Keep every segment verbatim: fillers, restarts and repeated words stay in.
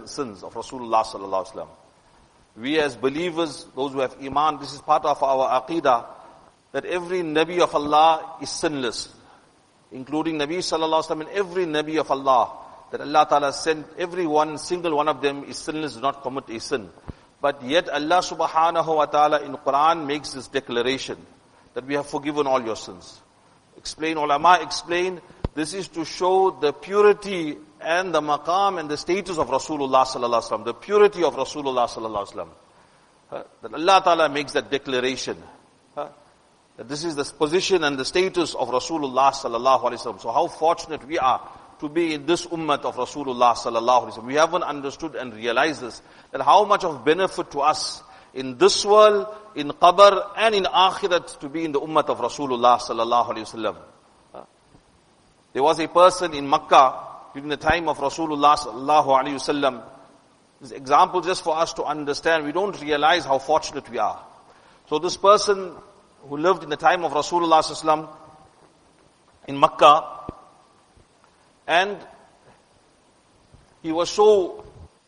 sins of Rasulullah sallallahu alaihi wasallam. We as believers, those who have iman, this is part of our aqidah, that every Nabi of Allah is sinless, including Nabi sallallahu alaihi wasallam and every Nabi of Allah, that Allah Ta'ala sent, every one, single one of them is sinless, does not commit a sin. But yet Allah subhanahu wa ta'ala in Quran makes this declaration, that we have forgiven all your sins. Explain, ulama explain, this is to show the purity and the maqam and the status of Rasulullah sallallahu alaihi wasallam, the purity of Rasulullah sallallahu alaihi wasallam. Uh, that Allah Ta'ala makes that declaration. Uh, that this is the position and the status of Rasulullah sallallahu alaihi wasallam. So how fortunate we are to be in this ummah of Rasulullah sallallahu alaihi wasallam. We haven't understood and realized this, that how much of benefit to us in this world, in qabr and in akhirat to be in the ummah of Rasulullah sallallahu alaihi wasallam. Uh, there was a person in Makkah during the time of Rasulullah sallallahu alaihi wasallam. This example just for us to understand. We don't realize how fortunate we are. So this person who lived in the time of Rasulullah sallallahu alaihi wasallam in Makkah, and he was so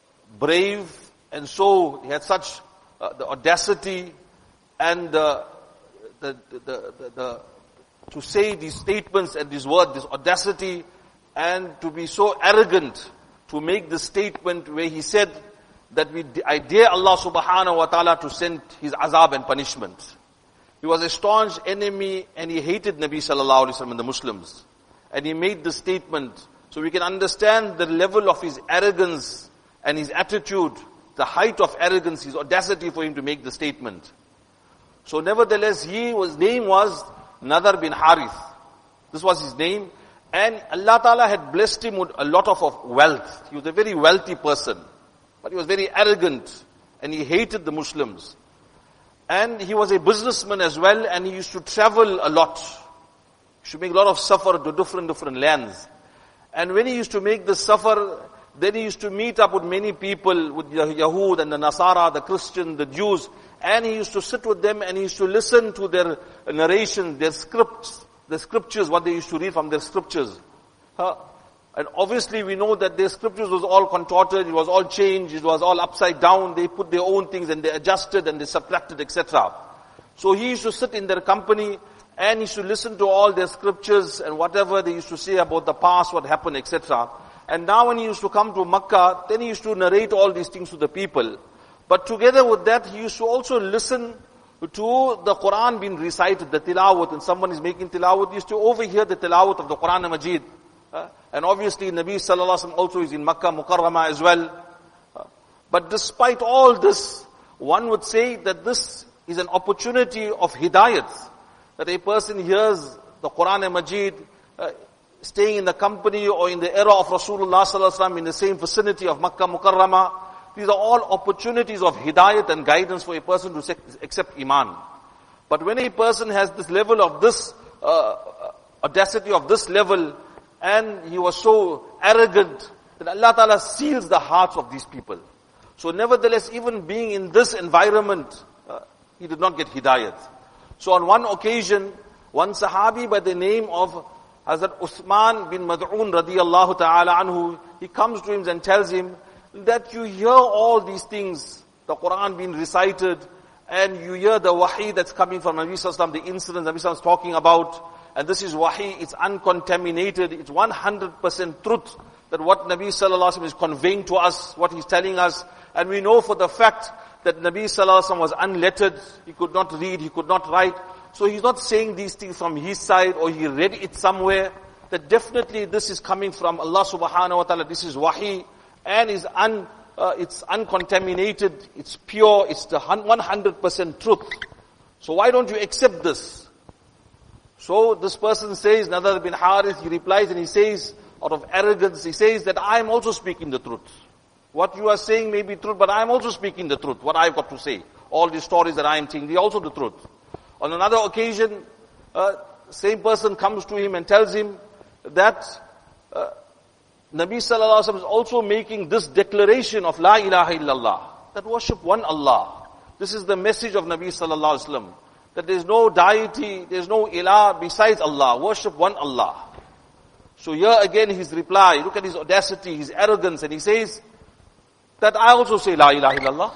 brave and so, he had such uh, the audacity and uh, the, the, the, the, the, to say these statements and these words, this audacity, and to be so arrogant to make the statement where he said that we, I dare Allah subhanahu wa ta'ala to send his azab and punishment. He was a staunch enemy and he hated Nabi sallallahu alaihi wasallam and the Muslims. And he made this statement. So we can understand the level of his arrogance and his attitude, the height of arrogance, his audacity for him to make the statement. So nevertheless, he was, name was Nadar bin Harith. This was his name. And Allah Ta'ala had blessed him with a lot of, of wealth. He was a very wealthy person. But he was very arrogant. And he hated the Muslims. And he was a businessman as well. And he used to travel a lot. He used to make a lot of safar to different, different lands. And when he used to make the safar, then he used to meet up with many people, with the Yahud and the Nasara, the Christian, the Jews. And he used to sit with them and he used to listen to their narration, their scripts, the scriptures, what they used to read from their scriptures. Huh? And obviously we know that their scriptures was all contorted, it was all changed, it was all upside down. They put their own things and they adjusted and they subtracted, et cetera. So he used to sit in their company and he used to listen to all their scriptures and whatever they used to say about the past, what happened, et cetera. And now when he used to come to Makkah, then he used to narrate all these things to the people. But together with that, he used to also listen to the Quran being recited, the tilawat, and someone is making tilawat, he used to overhear the tilawat of the Quran Majid. Uh, and obviously Nabi sallallahu alaihi wasallam also is in Makkah Mukarramah as well. Uh, but despite all this, one would say that this is an opportunity of hidayat. That a person hears the Quran Majid, uh, staying in the company or in the era of Rasulullah sallallahu alaihi wasallam in the same vicinity of Makkah Mukarramah. These are all opportunities of hidayat and guidance for a person to accept iman. But when a person has this level of this, uh, audacity of this level, and he was so arrogant, that Allah Ta'ala seals the hearts of these people. So nevertheless, even being in this environment, uh, he did not get hidayat. So on one occasion, one sahabi by the name of Hazrat Uthman bin Mad'un radiyallahu ta'ala anhu, he comes to him and tells him that you hear all these things, the Quran being recited, and you hear the wahi that's coming from Nabi sallallahu alaihi wasallam, the incidents Nabi sallallahu alaihi wasallam is talking about, and this is wahi, it's uncontaminated, it's one hundred percent truth, that what Nabi sallallahu alaihi wasallam is conveying to us, what he's telling us, and we know for the fact that Nabi sallallahu alaihi wasallam was unlettered, he could not read, he could not write, so he's not saying these things from his side, or he read it somewhere, that definitely this is coming from Allah subhanahu wa ta'ala, this is wahi, and is un, uh, it's uncontaminated, it's pure, it's the one hundred percent truth. So why don't you accept this? So this person says, Nadar bin Harith, he replies and he says, out of arrogance, he says that I am also speaking the truth. What you are saying may be truth, but I am also speaking the truth, what I've got to say. All these stories that I am telling, they are also the truth. On another occasion, uh, same person comes to him and tells him that uh, Nabi sallallahu alaihi wasallam is also making this declaration of La ilaha illallah, that worship one Allah. This is the message of Nabi sallallahu alaihi wasallam, that there is no deity, there is no ilah besides Allah, worship one Allah. So here again his reply, look at his audacity, his arrogance, and he says that I also say La ilaha illallah.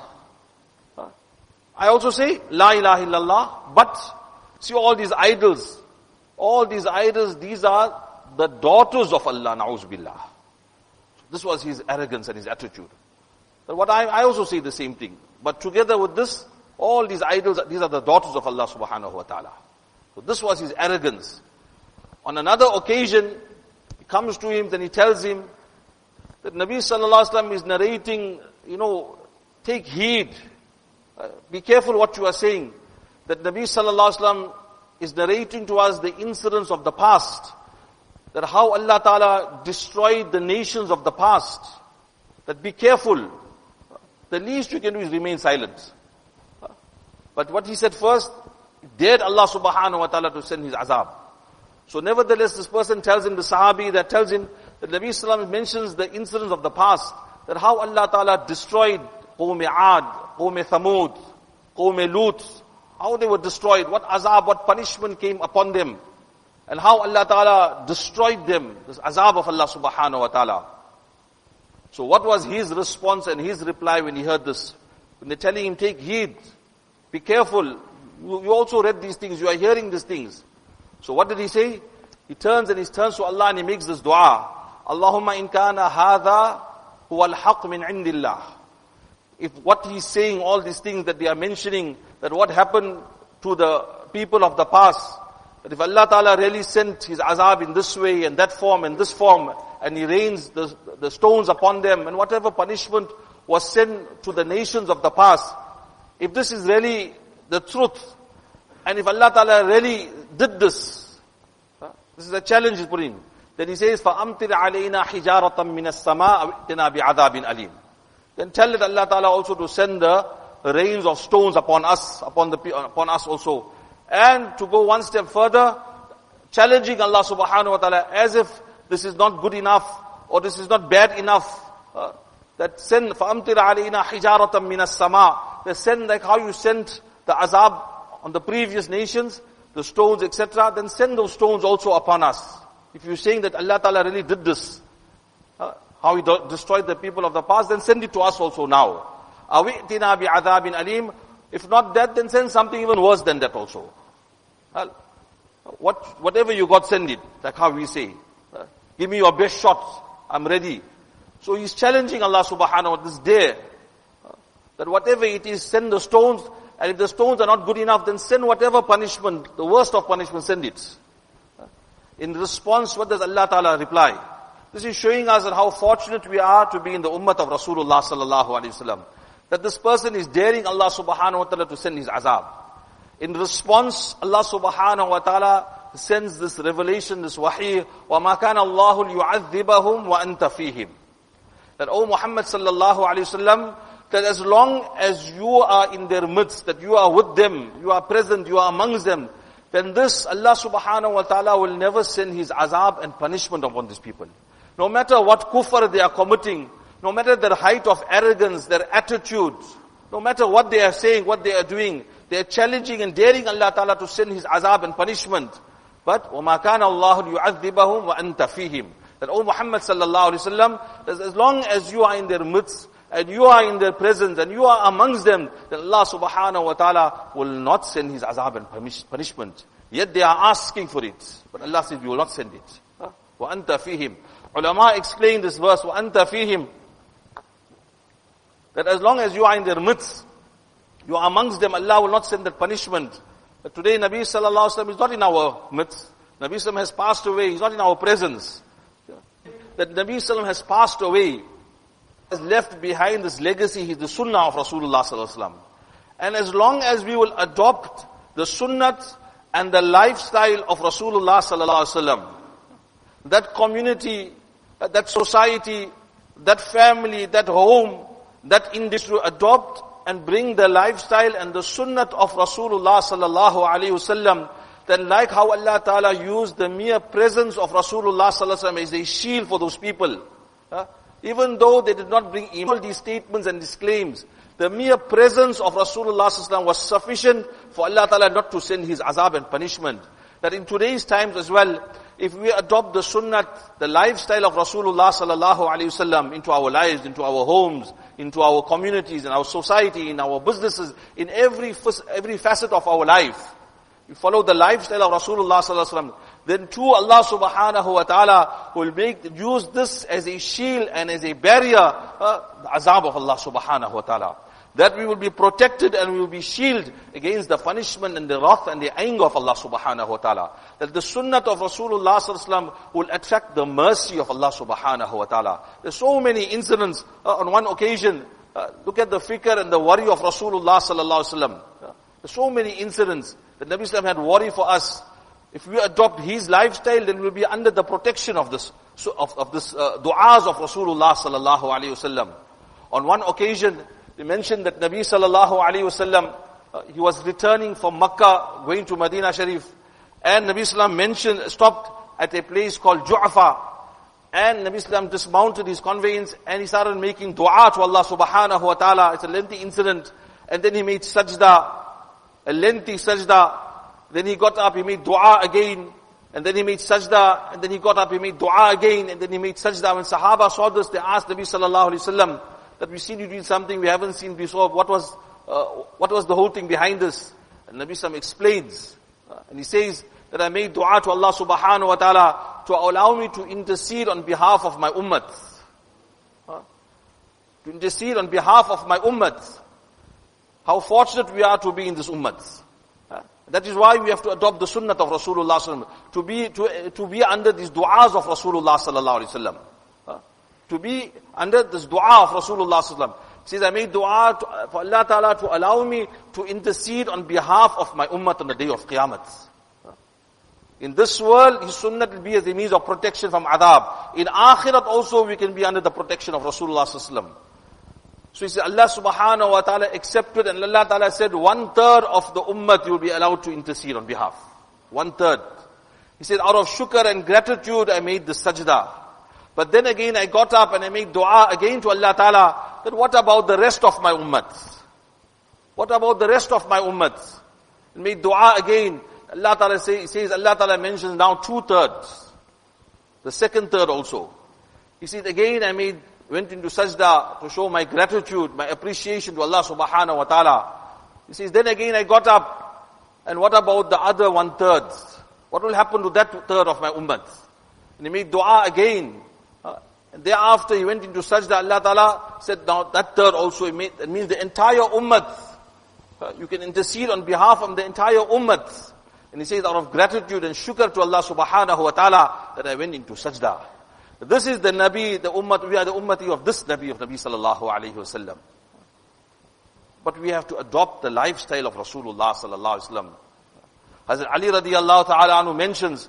I also say La ilaha illallah. But see all these idols, all these idols, these are the daughters of Allah, na'uz billah. This was his arrogance and his attitude. But what I, I also say the same thing. But together with this, all these idols, these are the daughters of Allah subhanahu wa ta'ala. So this was his arrogance. On another occasion, he comes to him, then he tells him that Nabi sallallahu alaihi wasallam is narrating, you know, take heed. Uh, be careful what you are saying. That Nabi sallallahu alaihi wasallam is narrating to us the incidents of the past. That how Allah ta'ala destroyed the nations of the past. That be careful. The least you can do is remain silent. But what he said first, dared Allah subhanahu wa ta'ala to send his azab. So nevertheless, this person tells him, the Sahabi that tells him, that Nabi sallallahu alaihi wasallam mentions the incidents of the past, that how Allah ta'ala destroyed Qawm Aad, Qawm Thamud, Qawm Lut, how they were destroyed, what azab, what punishment came upon them, and how Allah ta'ala destroyed them, this azab of Allah subhanahu wa ta'ala. So what was his response and his reply when he heard this? When they're telling him, take heed, be careful, you, you also read these things, you are hearing these things. So what did he say? He turns and he turns to Allah and he makes this dua. Allahumma in kana hadha huwa al-haq min indillah. If what he's saying, all these things that they are mentioning, that what happened to the people of the past, that if Allah Ta'ala really sent his azab in this way and that form and this form, and he rains the, the stones upon them, and whatever punishment was sent to the nations of the past, if this is really the truth, and if Allah Ta'ala really did this, this is a challenge he's putting. Then he says, فَأَمْتِرْ عَلَيْنَا حِجَارَةً مِّنَ السَّمَاءِ وَإِتِنَا بِعَذَابٍ أَلِيمٍ. Then tell it Allah Ta'ala also to send the rains of stones upon us, upon the upon us also. And to go one step further, challenging Allah subhanahu wa ta'ala as if this is not good enough, or this is not bad enough. Uh, that send, فَأَمْتِرْ عَلَيْنَا حِجَارَةً مِّنَ السَّمَاءِ. They send like how you sent the azab on the previous nations, the stones, et cetera. Then send those stones also upon us. If you're saying that Allah Ta'ala really did this, uh, how he do- destroyed the people of the past, then send it to us also now. أَوِئْتِنَا بِعَذَابٍ أَلِيمٍ. If not that, then send something even worse than that also. Uh, what, whatever you got, send it. Like how we say. Uh, give me your best shot. I'm ready. So he's challenging Allah subhanahu wa ta'ala this day. Uh, that whatever it is, send the stones. And if the stones are not good enough, then send whatever punishment, the worst of punishment, send it. Uh, in response, what does Allah Ta'ala reply? This is showing us that how fortunate we are to be in the ummah of Rasulullah sallallahu alaihi wasallam. That this person is daring Allah subhanahu wa ta'ala to send his azab. In response, Allah subhanahu wa ta'ala sends this revelation, this wahi, وَمَا كَانَ اللَّهُ لِيُعَذِّبَهُمْ وَأَنْتَ فِيهِمْ. That, O Muhammad sallallahu alayhi wasallam, that as long as you are in their midst, that you are with them, you are present, you are amongst them, then this, Allah subhanahu wa ta'ala will never send his azab and punishment upon these people. No matter what kufr they are committing, no matter their height of arrogance, their attitude, no matter what they are saying, what they are doing, they are challenging and daring Allah Ta'ala to send his azab and punishment. But, وَمَا كَانَ اللَّهُ لِيُعَذِّبَهُمْ وَأَنْتَ فِيهِمْ. That, O Muhammad sallallahu alayhi wasallam, that as long as you are in their midst, and you are in their presence, and you are amongst them, then Allah subhanahu wa ta'ala will not send his azab and punishment. Yet they are asking for it. But Allah says, we will not send it. وَأَنْتَ فِيهِمْ. Ulama explain this verse, وَأَنْتَ فِيهِمْ. That as long as you are in their midst, you are amongst them, Allah will not send that punishment. But today Nabi sallallahu alaihi wasallam is not in our midst. Nabi sallallahu alaihi wasallam has passed away, he's not in our presence. That Nabi sallallahu alaihi wasallam has passed away, has left behind this legacy, is the sunnah of Rasulullah sallallahu alaihi wasallam. And as long as we will adopt the sunnat and the lifestyle of Rasulullah sallallahu alaihi wasallam, that community, that society, that family, that home, that industry adopt and bring the lifestyle and the sunnat of Rasulullah sallallahu alaihi wasallam, then like how Allah Ta'ala used the mere presence of Rasulullah sallallahu alaihi wasallam as a shield for those people. Uh, even though they did not bring all these statements and these claims, the mere presence of Rasulullah sallallahu alaihi wasallam was sufficient for Allah Ta'ala not to send his azab and punishment. That in today's times as well, if we adopt the sunnah, the lifestyle of Rasulullah sallallahu alaihi wasallam into our lives, into our homes, into our communities, in our society, in our businesses, in every every facet of our life, we follow the lifestyle of Rasulullah sallallahu alaihi wasallam, then too Allah subhanahu wa ta'ala will make, use this as a shield and as a barrier, uh, the azab of Allah subhanahu wa ta'ala. That we will be protected and we will be shielded against the punishment and the wrath and the anger of Allah subhanahu wa ta'ala. That the sunnah of Rasulullah sallallahu alaihi wasallam will attract the mercy of Allah subhanahu wa ta'ala. There's so many incidents. Uh, on one occasion, uh, look at the fikr and the worry of Rasulullah sallallahu alaihi wasallam. Uh, there's so many incidents that Nabi sallallahu had worry for us. If we adopt his lifestyle, then we'll be under the protection of this, so of, of this uh, du'as of Rasulullah sallallahu alaihi wasallam. On one occasion, they mentioned that Nabi sallallahu alaihi wasallam, uh, he was returning from Makkah, going to Medina Sharif, and Nabi sallam mentioned, stopped at a place called Ju'afa, and Nabi sallam dismounted his conveyance, and he started making dua to Allah subhanahu wa ta'ala. It's a lengthy incident, and then he made sajda, a lengthy sajda, then he got up, he made dua again, and then he made sajda, and then he got up, he made dua again, and then he made sajda. When Sahaba saw this, they asked Nabi sallallahu alaihi wasallam, that we seen you doing something we haven't seen before. What was, uh, what was the whole thing behind this? And Nabi Sallam explains, uh, and he says that I made dua to Allah subhanahu wa ta'ala to allow me to intercede on behalf of my ummah. Uh, to intercede on behalf of my ummah. How fortunate we are to be in this ummah. Uh, that is why we have to adopt the sunnah of Rasulullah sallallahu alaihi wasallam, to be, to, to be under these du'as of Rasulullah sallallahu alaihi wasallam. To be under this dua of Rasulullah sallallahu alaihi wasallam. He says, I made dua to, for Allah Ta'ala to allow me to intercede on behalf of my ummah on the day of Qiyamah. In this world, his sunnah will be as a means of protection from adab. In akhirat also, we can be under the protection of Rasulullah sallallahu alaihi wasallam. So he said, Allah subhanahu wa ta'ala accepted, and Allah Ta'ala said, one third of the ummah you will be allowed to intercede on behalf. One third. He said, out of shukr and gratitude, I made the sajda. But then again, I got up and I made dua again to Allah Ta'ala, that what about the rest of my ummah? What about the rest of my ummah? And made dua again. Allah Ta'ala say, says, Allah Ta'ala mentions now two thirds. The second third also. He said, again I made, went into sajda to show my gratitude, my appreciation to Allah Subhanahu wa Ta'ala. He says, then again I got up, and what about the other one third? What will happen to that third of my ummah? And he made dua again. And thereafter he went into sajda. Allah Ta'ala said, now that third also, it means the entire ummah. Uh, you can intercede on behalf of the entire ummah. And he says, out of gratitude and shukr to Allah subhanahu wa ta'ala, that I went into sajda. This is the Nabi, the ummah, we are the ummati of this Nabi, of Nabi sallallahu alayhi wa sallam. But we have to adopt the lifestyle of Rasulullah sallallahu alayhi wa sallam. Hazrat Ali radiallahu ta'ala anhu mentions,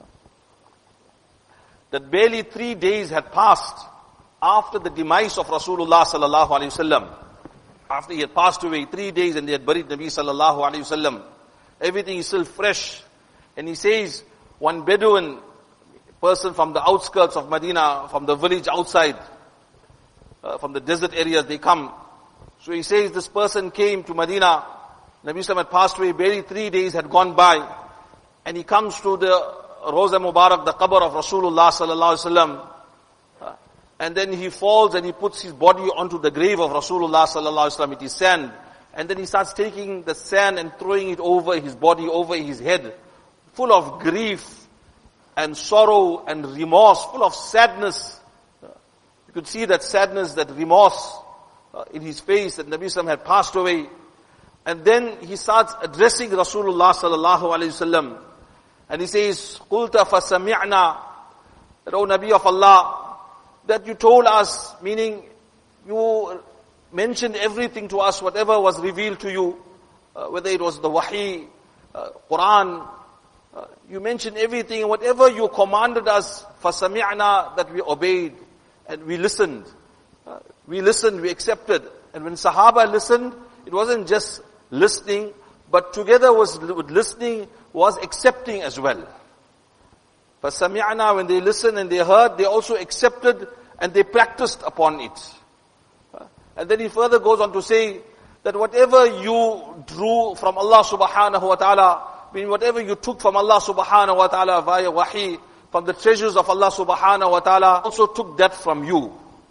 that barely three days had passed after the demise of Rasulullah sallallahu alaihi wasallam. After he had passed away, three days and they had buried Nabi sallallahu alaihi wasallam. Everything is still fresh. And he says, one Bedouin person from the outskirts of Medina, from the village outside, uh, from the desert areas, they come. So he says, this person came to Medina. Nabi sallam had passed away, barely three days had gone by. And he comes to the Roza Mubarak, the qabr of Rasulullah sallallahu alaihi wasallam, uh, and then he falls and he puts his body onto the grave of Rasulullah sallallahu alaihi wasallam. It is sand, and then he starts taking the sand and throwing it over his body, over his head, full of grief and sorrow and remorse, full of sadness. Uh, you could see that sadness, that remorse uh, in his face, that Nabi sallam had passed away, and then he starts addressing Rasulullah sallallahu alaihi wasallam. And he says, قُلْتَ فَسَمِعْنَا, that, O Nabi of Allah, that you told us, meaning you mentioned everything to us, whatever was revealed to you, uh, whether it was the wahi, uh, Quran, uh, you mentioned everything, whatever you commanded us, فَسَمِعْنَا, that we obeyed, and we listened. Uh, we listened, we accepted. And when Sahaba listened, it wasn't just listening, but together was with listening, was accepting as well. فَسَمِعْنَا, when they listened and they heard, they also accepted and they practiced upon it. And then he further goes on to say that whatever you drew from Allah subhanahu wa ta'ala, meaning whatever you took from Allah subhanahu wa ta'ala via wahi, from the treasures of Allah subhanahu wa ta'ala, also took that from you.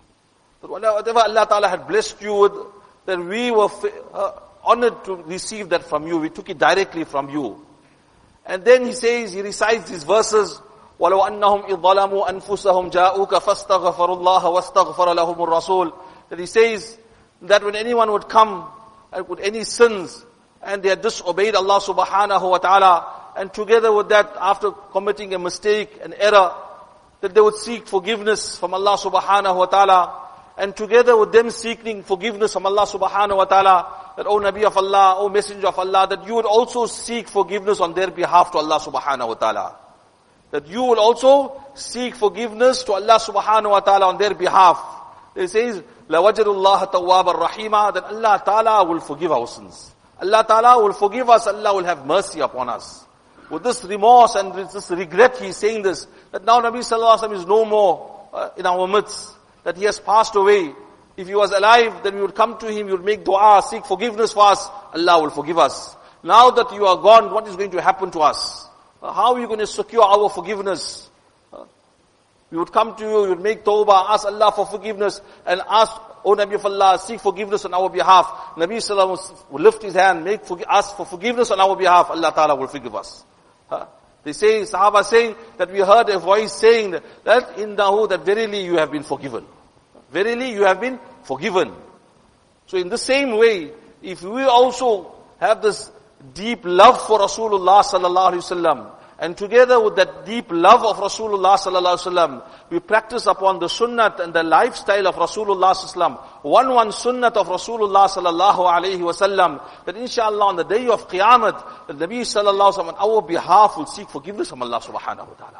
But whatever Allah ta'ala had blessed you with, then we were uh, honored to receive that from you. We took it directly from you. And then he says, he recites these verses, وَلَوْ أَنَّهُمْ إِذْ ظَلَمُوا أَنفُسَهُمْ جَاءُوكَ فَاسْتَغْفَرُوا اللَّهَ وَاسْتَغْفَرَ لَهُمُ الرَّسُولُ. That he says that when anyone would come with any sins, and they had disobeyed Allah subhanahu wa ta'ala, and together with that, after committing a mistake, an error, that they would seek forgiveness from Allah subhanahu wa ta'ala, and together with them seeking forgiveness from Allah subhanahu wa ta'ala, that, O Nabi of Allah, O Messenger of Allah, that you would also seek forgiveness on their behalf to Allah subhanahu wa ta'ala. That you will also seek forgiveness to Allah subhanahu wa ta'ala on their behalf. It says, لَوَجَدُ اللَّهَ تَوَّابًا رَحِيمًا, that Allah ta'ala will forgive our sins. Allah ta'ala will forgive us, Allah will have mercy upon us. With this remorse and with this regret, he is saying this, that now Nabi sallallahu alaihi wasallam is no more uh, in our midst, that he has passed away. If he was alive, then we would come to him, we would make dua, seek forgiveness for us, Allah will forgive us. Now that you are gone, what is going to happen to us? Uh, how are you going to secure our forgiveness? Uh, we would come to you, we would make tawbah, ask Allah for forgiveness, and ask, O Nabi of Allah, seek forgiveness on our behalf. Nabi sallallahu alaihi wasallam will lift his hand, make ask for forgiveness on our behalf, Allah ta'ala will forgive us. Huh? They say, Sahaba saying that we heard a voice saying that, that innahu, that verily you have been forgiven. Verily you have been forgiven. So in the same way, if we also have this deep love for Rasulullah sallallahu alaihi wasallam, and together with that deep love of Rasulullah sallallahu alaihi wasallam, we practice upon the sunnat and the lifestyle of Rasulullah sallallahu alaihi wasallam, one one sunnat of Rasulullah sallallahu alaihi wasallam, that inshallah on the day of Qiyamah, the Nabi sallallahu alaihi wasallam on our behalf will seek forgiveness from Allah subhanahu wa ta'ala.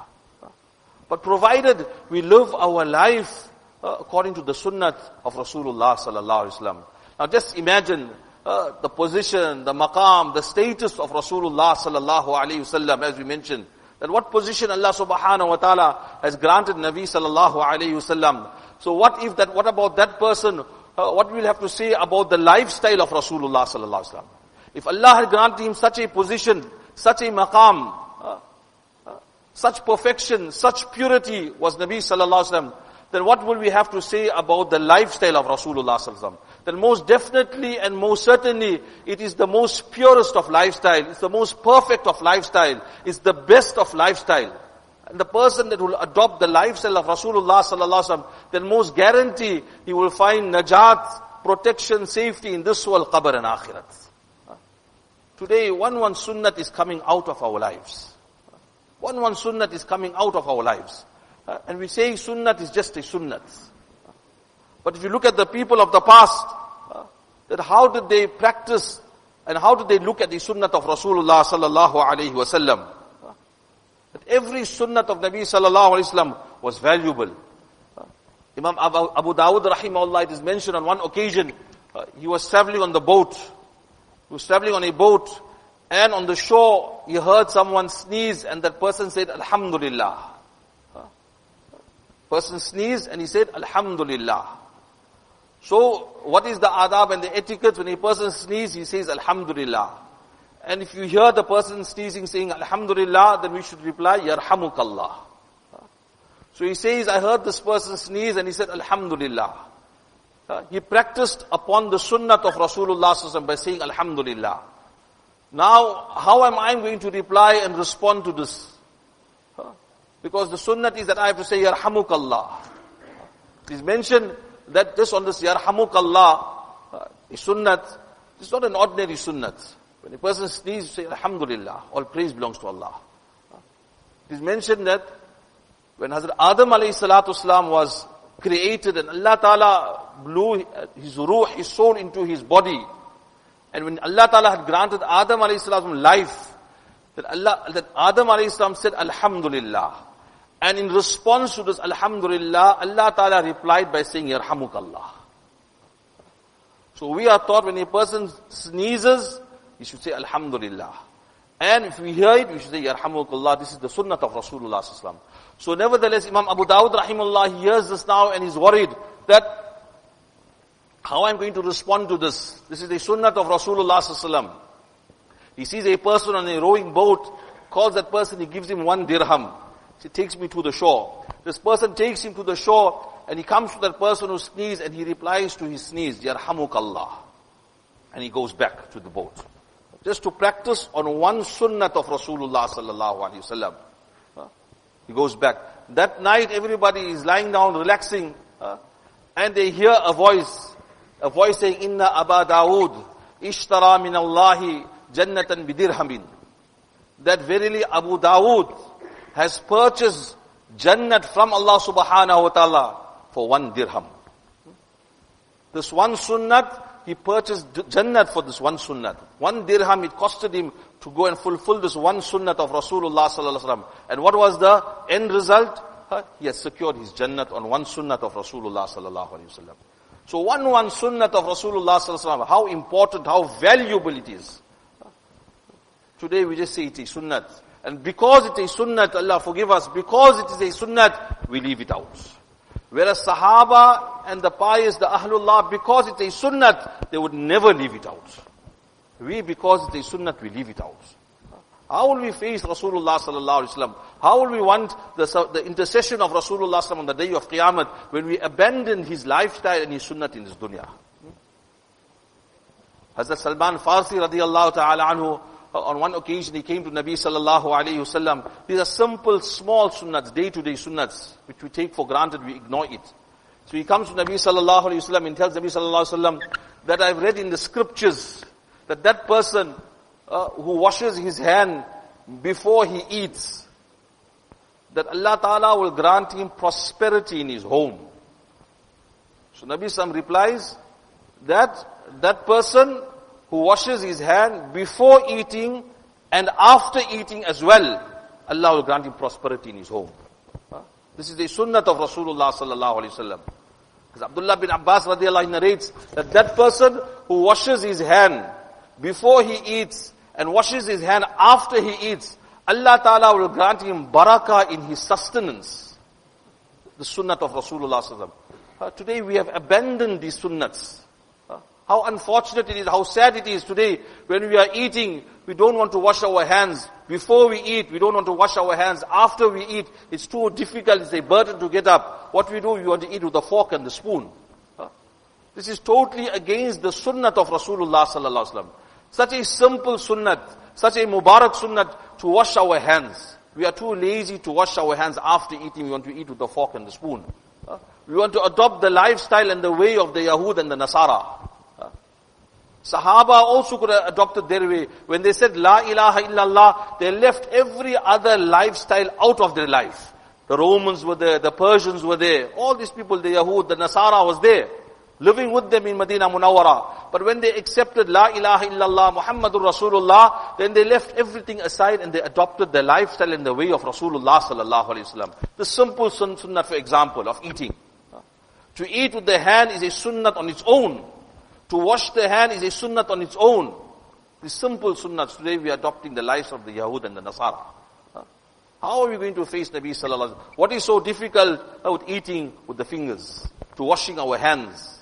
But provided we live our life uh, according to the sunnat of Rasulullah sallallahu alaihi wasallam. Now just imagine Uh, the position, the maqam, the status of Rasulullah sallallahu alaihi wasallam, as we mentioned, that what position Allah subhanahu wa ta'ala has granted Nabi sallallahu alaihi wasallam. So what if that, what about that person, uh, what we'll have to say about the lifestyle of Rasulullah sallallahu alaihi wasallam? If Allah had granted him such a position, such a maqam, uh, uh, such perfection, such purity was Nabi sallallahu alaihi wasallam, then what will we have to say about the lifestyle of Rasulullah sallallahu alaihi wasallam? Then most definitely and most certainly, it is the most purest of lifestyle, it's the most perfect of lifestyle, it's the best of lifestyle. And the person that will adopt the lifestyle of Rasulullah sallallahu alaihi wasallam, then most guarantee he will find najat, protection, safety in this world, qabr and akhirat. Today, one one sunnat is coming out of our lives. One one sunnat is coming out of our lives. Uh, and we say sunnat is just a sunnat. But if you look at the people of the past, uh, that how did they practice and how did they look at the sunnat of Rasulullah sallallahu alaihi wasallam? Uh, that every sunnat of Nabi sallallahu alaihi wasallam was valuable. Uh, Imam Abu, Abu Dawud rahimahullah, it is mentioned on one occasion, uh, he was traveling on the boat. He was traveling on a boat, and on the shore he heard someone sneeze, and that person said, Alhamdulillah. Person sneezed and he said, Alhamdulillah. So, what is the adab and the etiquette? When a person sneezes, he says, Alhamdulillah. And if you hear the person sneezing saying, Alhamdulillah, then we should reply, Yarhamukallah. So he says, I heard this person sneeze and he said, Alhamdulillah. He practiced upon the sunnat of Rasulullah by saying, Alhamdulillah. Now, how am I going to reply and respond to this? Because the sunnat is that I have to say, Yarhamukallah. It is mentioned that this on this Yarhamukallah, uh, is sunnat, it's not an ordinary sunnat. When a person sneezes, say, Alhamdulillah, all praise belongs to Allah. It is mentioned that when Hazrat Adam alayhi salatu wasalam was created and Allah Ta'ala blew his ruh, his soul into his body, and when Allah Ta'ala had granted Adam alayhi salatu wasalam life, that Allah, that Adam alayhi salam said, Alhamdulillah. And in response to this Alhamdulillah, Allah Ta'ala replied by saying, Yarhamukallah. So we are taught when a person sneezes, he should say Alhamdulillah. And if we hear it, we should say Yarhamukallah. This is the sunnat of Rasulullah sallallahu alaihi wasallam. So nevertheless, Imam Abu Dawud rahimahullah, he hears this now and is worried that how I'm going to respond to this. This is the sunnat of Rasulullah sallallahu alaihi wasallam. He sees a person on a rowing boat, calls that person, he gives him one dirham. He takes me to the shore. This person takes him to the shore, and he comes to that person who sneezed, and he replies to his sneeze, Yarhamukallah. And he goes back to the boat. Just to practice on one sunnat of Rasulullah sallallahu alaihi wasallam. He goes back. That night everybody is lying down, relaxing, uh, and they hear a voice, a voice saying, Inna Aba Dawood, Ishtara min Allahi jannatan bidirhamin. That verily Abu Dawood has purchased Jannat from Allah subhanahu wa ta'ala for one dirham. This one sunnat, he purchased Jannat for this one sunnat. One dirham, it costed him to go and fulfill this one sunnat of Rasulullah sallallahu alaihi wasallam. And what was the end result? Huh? He has secured his Jannat on one sunnat of Rasulullah sallallahu alaihi wasallam. So one one sunnat of Rasulullah sallallahu alaihi wasallam, how important, how valuable it is. Today we just say it is sunnat. And because it is sunnat, Allah forgive us, because it is a sunnat, we leave it out. Whereas Sahaba and the pious, the Ahlullah, because it is sunnat, they would never leave it out. We, because it is sunnat, we leave it out. How will we face Rasulullah sallallahu alaihi wasallam? How will we want the, the intercession of Rasulullah sallallahu alaihi wasallam on the day of Qiyamah when we abandon his lifestyle and his sunnat in this dunya? Hazrat Salman Farsi radiallahu ta'ala anhu, on one occasion he came to Nabi sallallahu alayhi wasallam. These are simple, small sunnats, day-to-day sunnats, which we take for granted, we ignore it. So he comes to Nabi sallallahu alayhi wasallam and tells Nabi sallallahu alayhi wasallam that I've read in the scriptures that that person uh, who washes his hand before he eats, that Allah Ta'ala will grant him prosperity in his home. So Nabi sallallahu replies that that person who washes his hand before eating and after eating as well, Allah will grant him prosperity in his home. Huh? This is the sunnat of Rasulullah sallallahu alaihi wasallam. Because Abdullah bin Abbas radiallahu anh narrates that that person who washes his hand before he eats and washes his hand after he eats, Allah Ta'ala will grant him barakah in his sustenance. The sunnat of Rasulullah sallallahu alaihi wasallam. Uh, today we have abandoned these sunnats. How unfortunate it is, how sad it is today when we are eating, we don't want to wash our hands. Before we eat, we don't want to wash our hands. After we eat, it's too difficult, it's a burden to get up. What we do, we want to eat with the fork and the spoon. This is totally against the sunnat of Rasulullah sallallahu alaihi wasallam. Such a simple sunnat, such a mubarak sunnat to wash our hands. We are too lazy to wash our hands after eating, we want to eat with the fork and the spoon. We want to adopt the lifestyle and the way of the Yahud and the Nasara. Sahaba also could have adopted their way. When they said La ilaha illallah, they left every other lifestyle out of their life. The Romans were there, the Persians were there, all these people, the Yahud, the Nasara was there, living with them in Medina Munawwara. But when they accepted La ilaha illallah, Muhammadur Rasulullah, then they left everything aside and they adopted the lifestyle and the way of Rasulullah sallallahu alaihi wasallam. The simple sunnah, for example, of eating. To eat with the hand is a sunnat on its own. To wash the hand is a sunnat on its own. The simple sunnats. Today we are adopting the lives of the Yahud and the Nasara. How are we going to face Nabi sallallahu alaihi wasallam? What is so difficult about eating with the fingers? To washing our hands?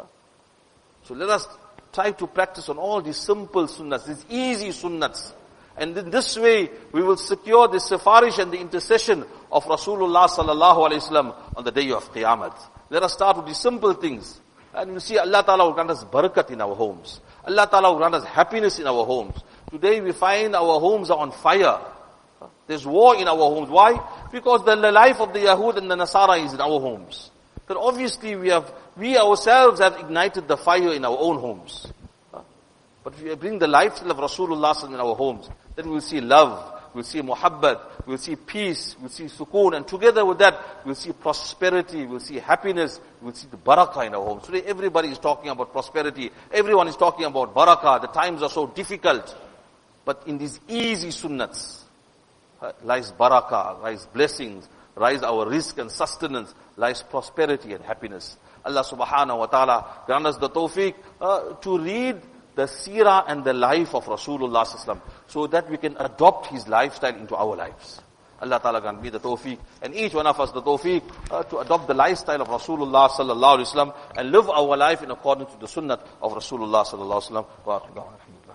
So let us try to practice on all these simple sunnats, these easy sunnats. And in this way, we will secure the sifarish and the intercession of Rasulullah sallallahu alaihi wasallam on the day of Qiyamah. Let us start with these simple things. And you see, Allah Ta'ala will grant us barakat in our homes. Allah Ta'ala will grant us happiness in our homes. Today we find our homes are on fire. There's war in our homes. Why? Because the life of the Yahud and the Nasara is in our homes. Then obviously we have, we ourselves have ignited the fire in our own homes. But if we bring the lifestyle of Rasulullah in our homes, then we'll see love, we'll see muhabbat, we'll see peace, we'll see sukoon, and together with that, we'll see prosperity, we'll see happiness, we'll see the barakah in our homes. Today everybody is talking about prosperity, everyone is talking about barakah, the times are so difficult. But in these easy sunnats, lies barakah, lies blessings, lies our risk and sustenance, lies prosperity and happiness. Allah subhanahu wa ta'ala grant us the tawfiq uh, to read the seerah and the life of Rasulullah sallallahu alaihi wasallam, so that we can adopt his lifestyle into our lives. Allah Ta'ala grant me the tawfiq, and each one of us the tawfiq uh, to adopt the lifestyle of Rasulullah sallallahu alaihi wasallam and live our life in accordance to the sunnah of Rasulullah sallallahu alaihi wasallam.